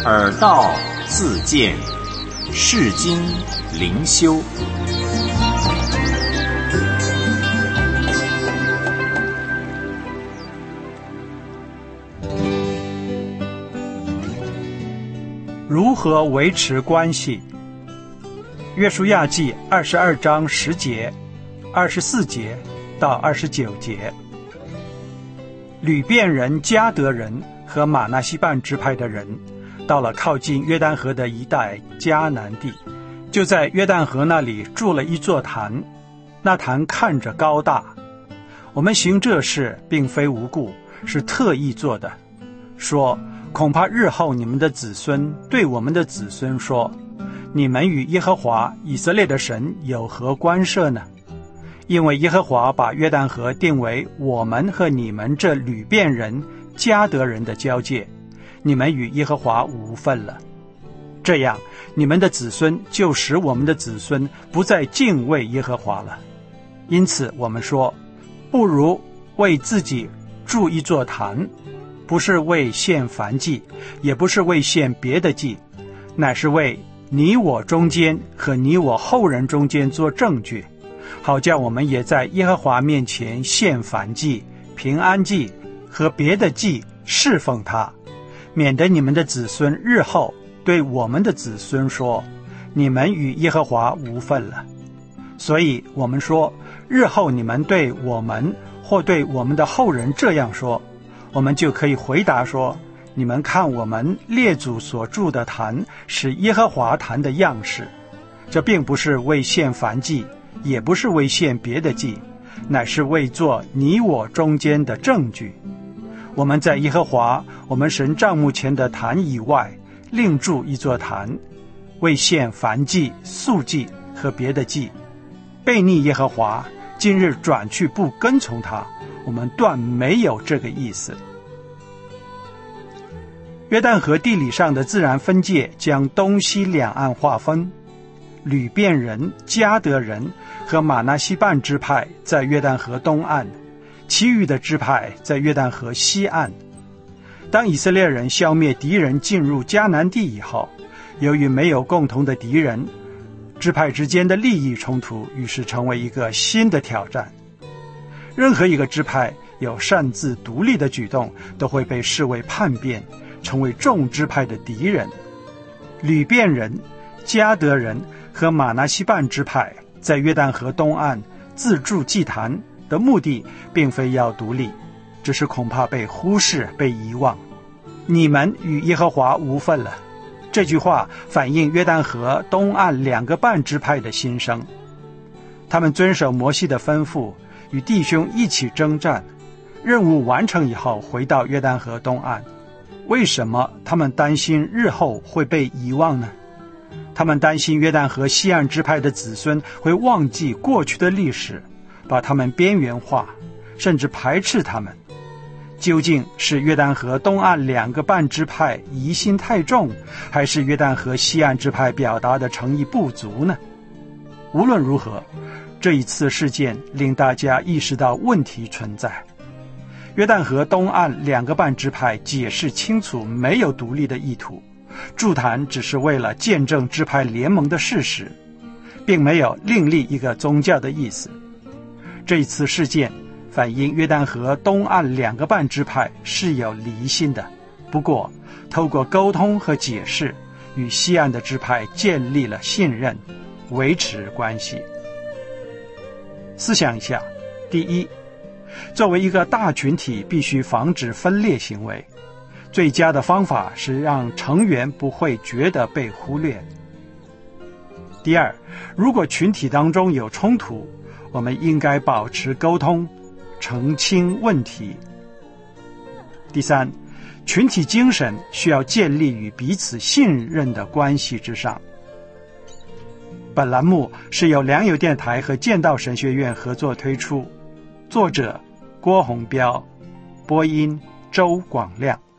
耳道自见，世经灵修。 如何维持关系？约书亚记22章10节、24节到29节。吕遍人、迦得人和玛拿西半支派的人到了靠近约旦河的一带迦南地，就在约旦河那里筑了一座坛，那坛看着高大。我们行这事并非无故，是特意做的，说恐怕日后你们的子孙对我们的子孙说，你们与耶和华以色列的神有何关涉呢？因为耶和华把约旦河定为我们和你们这吕遍人、迦得人的交界，你们与耶和华无分了。这样，你们的子孙就使我们的子孙不再敬畏耶和华了。因此我们说，不如为自己筑一座坛，不是为献燔祭，也不是为献别的祭，乃是为你我中间和你我后人中间做证据，好叫我们也在耶和华面前献燔祭、平安祭和别的祭侍奉他，免得你们的子孙日后对我们的子孙说，你们与耶和华无分了。所以我们说，日后你们对我们或对我们的后人这样说，我们就可以回答说，你们看我们列祖所筑的坛是耶和华坛的样式，这并不是为献燔祭，也不是为献别的祭，乃是为做你我中间的证据。我们在耶和华我们神帐幕前的坛以外另筑一座坛，为献燔祭、素祭和别的祭。悖逆耶和华，今日转去不跟从他，我们断没有这个意思。约旦河地理上的自然分界将东西两岸划分，吕遍人、迦得人和玛拿西半支派在约旦河东岸，其余的支派在约旦河西岸。当以色列人消灭敌人进入迦南地以后，由于没有共同的敌人，支派之间的利益冲突于是成为一个新的挑战。任何一个支派有擅自独立的举动，都会被视为叛变，成为众支派的敌人。吕遍人、迦得人和玛拿西半支派在约旦河东岸自筑祭坛的目的并非要独立，只是恐怕被忽视、被遗忘。你们与耶和华无分了，这句话反映约旦河东岸2个半支派的心声。他们遵守摩西的吩咐，与弟兄一起征战，任务完成以后回到约旦河东岸。为什么他们担心日后会被遗忘呢？他们担心约旦河西岸支派的子孙会忘记过去的历史，把他们边缘化，甚至排斥他们。究竟是约旦河东岸2个半支派疑心太重，还是约旦河西岸支派表达的诚意不足呢？无论如何，这一次事件令大家意识到问题存在。约旦河东岸2个半支派解释清楚没有独立的意图，筑坛只是为了见证支派联盟的事实，并没有另立一个宗教的意思。这一次事件反映约旦河东岸2个半支派是有离心的，不过透过沟通和解释，与西岸的支派建立了信任，维持关系。思想一下，第一，作为一个大群体，必须防止分裂行为。最佳的方法是让成员不会觉得被忽略。第二，如果群体当中有冲突，我们应该保持沟通，澄清问题。第三，群体精神需要建立于彼此信任的关系之上。本栏目是由良友电台和剑道神学院合作推出，作者郭宏标，播音周广亮。